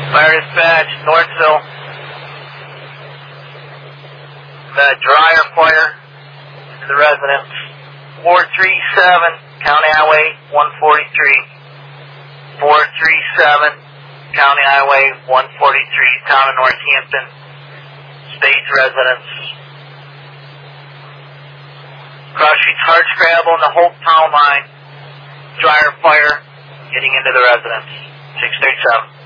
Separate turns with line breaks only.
Fire dispatch, Northville. The dryer fire to the residents. 437 County Highway 143. 437 County Highway 143, town of Northampton. State residents. Cross Street's Hardscrabble and the Hope Town line. Dryer fire getting into the residents. 637.